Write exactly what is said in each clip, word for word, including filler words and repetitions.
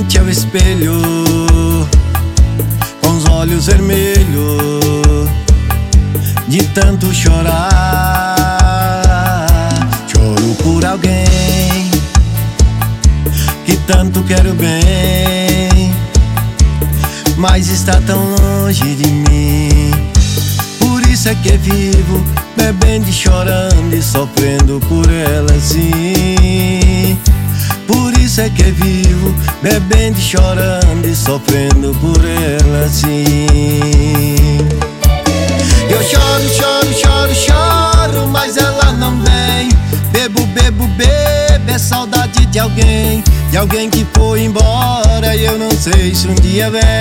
frente ao espelho, com os olhos vermelhos de tanto chorar. Choro por alguém que tanto quero bem, mas está tão longe de mim. Por isso é que vivo bebendo e chorando e sofrendo por ela assim. Por isso é que vivo bebendo e chorando e sofrendo por ela assim. Eu choro, choro, choro, choro, mas ela não vem. Bebo, bebo, bebo, é saudade de alguém, de alguém que foi embora e eu não sei se um dia vem.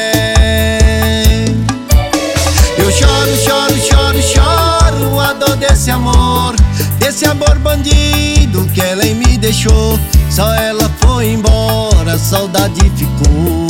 Eu choro, choro, choro, choro a dor desse amor, desse amor bandido que ela em me deixou. Só ela foi embora, a saudade ficou.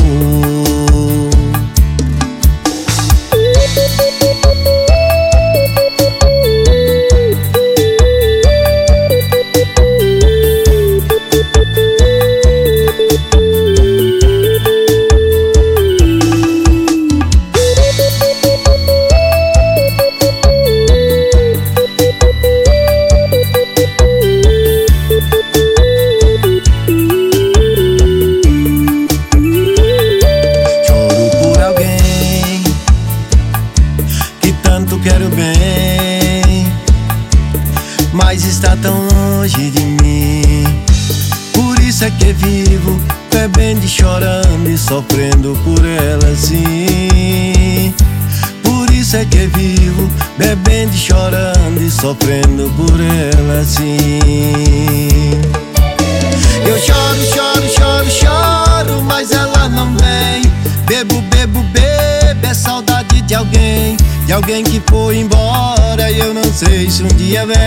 Quero bem, mas está tão longe de mim. Por isso é que vivo bebendo e chorando e sofrendo por ela assim. Por isso é que vivo bebendo e chorando e sofrendo por ela assim. Eu choro, choro, choro, choro, mas ela não vem. Bebo, bebo, bebo, é saudade de alguém, de alguém que foi embora e eu não sei se um dia vem.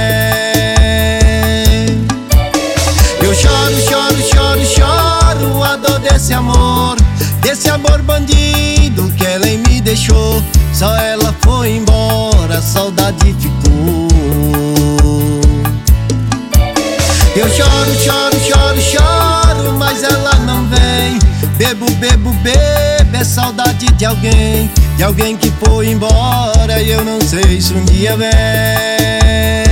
Eu choro, choro, choro, choro a dor desse amor, desse amor bandido que ela em me deixou. Só ela foi embora, a saudade ficou. Eu choro, choro, choro, choro, mas ela não vem. Bebo, bebo, bebo, é saudade de alguém, de alguém que foi embora e eu não sei se um dia vem.